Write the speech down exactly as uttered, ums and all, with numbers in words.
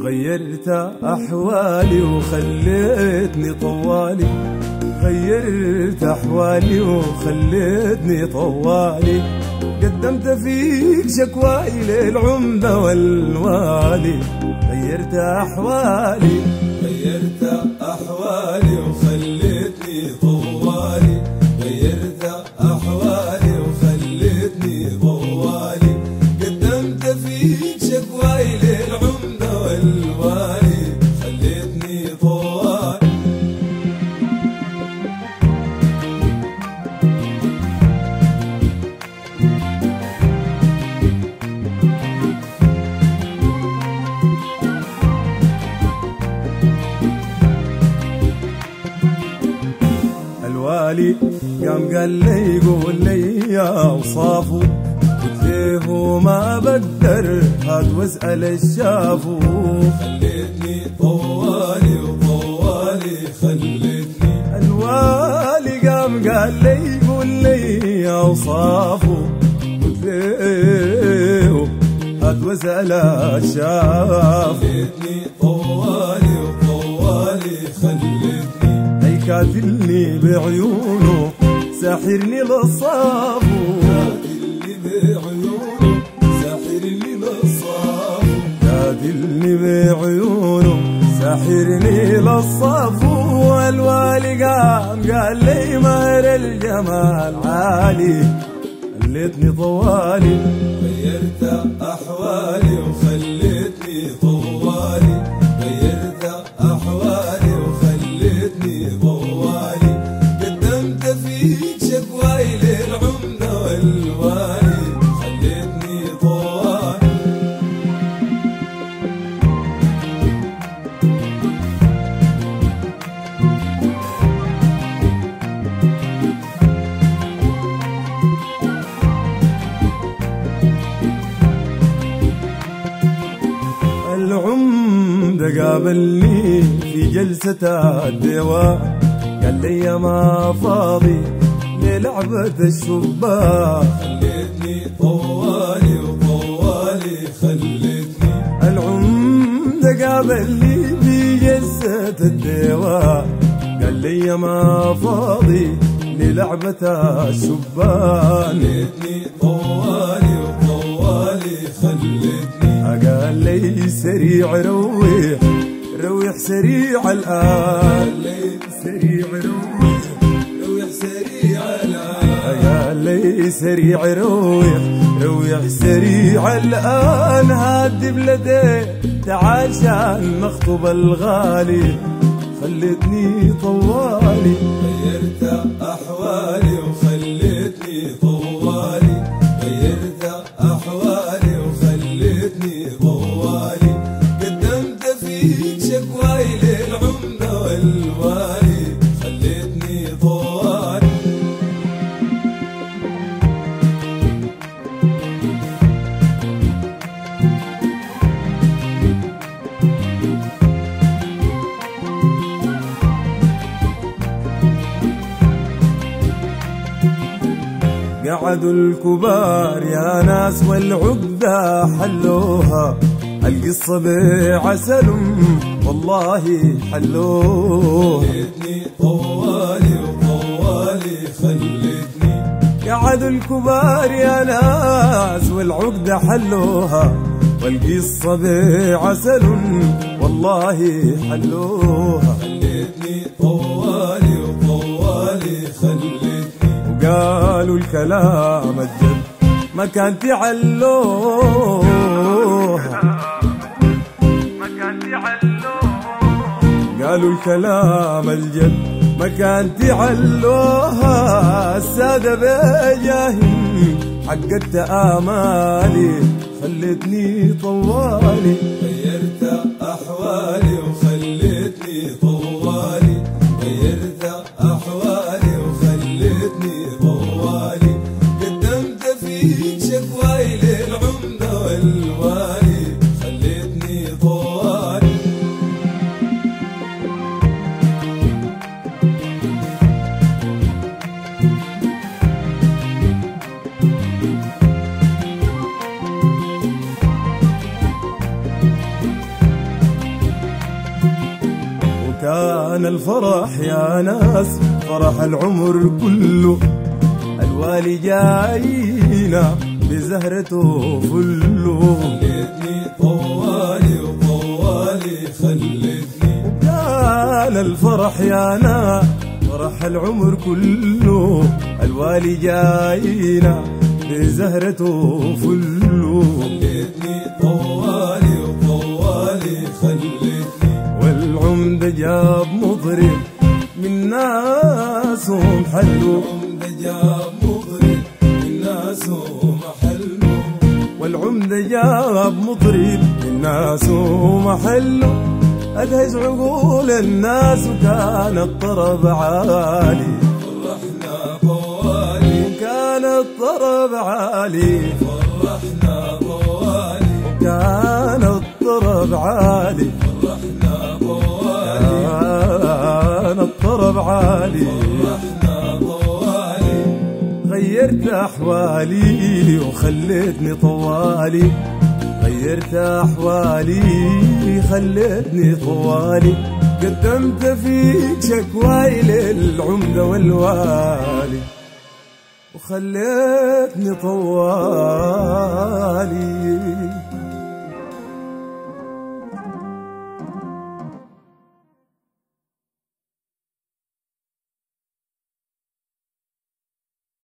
غيرت أحوالي وخليتني طوالي، غيرت أحوالي وخليتني طوالي، قدمت فيك شكواي للعمدة والوالي، غيرت أحوالي غيرت أحوالي وخليتني طوالي، غيرت أحوالي وخليتني طوالي، قدمت فيك شكواي للعمدة والوالي، خليتني طوالي. الوالي قام قال لي قول لي يا وصافو، قلت له ما بقدر هات واسأل الشافو، خليتني طوالي وطوالي خليتني. الوالي قام قال لي قول لي يا وصافو، قلت له هات واسأل الشافو، خليتني طوالي وطوالي خليتني. كاتلني بعيونه ساحرني للصافو، كاتلني بعيونه ساحرني للصافو، كاتلني بعيونه ساحرني للصافو. والوالي قام قال لي مهر الجمال عالي، خليتني طوالي، غيرت أحوالي وخليتني طوالي، غيرت أحوالي وخليتني طوالي، قدمت فيك شكواي للعمدة والوالي، خليتني طوالي. العمدة قابلني في جلسة الدواء، قال لي ما فاضي للعبة الشباك، خليتني طوالي وطوالي خليتني. العمدة قابلني في جلسة الدواء، قال لي ما فاضي للعبة الشباك، خليتني طوالي وطوالي خليتني. قال لي سريع روح روح سريع الآن، سريع روح روح سريع الآن، قال لي سريع روح روح سريع الآن. هادي بلدي تعال شان مخطوب الغالي، خلتني طوالي، غيرت أحوالي وخلتني طوالي، غيرت أحوالي وخلتني طوالي، قدمت فيك شكواي للعمدة والوالي، خلتني طوالي. قعدوا الكبار يا ناس والعقدة حلوها، القصة بعسل والله حلوها، خلتني طوالي وطوالي خلتني. قعدوا الكبار يا ناس والعقدة حلوها، والقصة بعسل والله حلوها، خلتني طوالي وطوالي خلتني. وقالوا الكلام الجد ما كان تعلوها، ما كان تعلوها، قالوا الكلام الجد ما كان تعلوها. السادة بجاهي حققت آمالي، خلتني طوالي، غيرت أحوالي وخلتني طوالي، غيرت أحوالي وخلتني طوالي، قدمت فيك شكواي للعمدة والوالي، خلتني طوالي. كان الفرح يا ناس فرح العمر كله، الوالي جاينا بزهرته فله. خلتني طوالي وطوالي خلتني، كان الفرح يا ناس فرح العمر كله، الوالي جاينا بزهرته فله. خلتني طوالي وطوالي خلتني، والعمدة جاب مضرب من ناسهم حلو، العمدة جاب مضرب من ناسهم حلو، والعمدة جاب مضرب من ناسهم حلو. أدهش عقول الناس وكان الطرب عالي، فرحنا طوالي وكان الطرب عالي، فرحنا طوالي وكان الطرب عالي، فرحنا طوالي كان الطرب عالي، فرحنا طوالي. غيرت أحوالي وخليتني طوالي، غيرت أحوالي خلتني طوالي. قدمت فيك شكواي للعمدة والوالي وخلتني طوالي.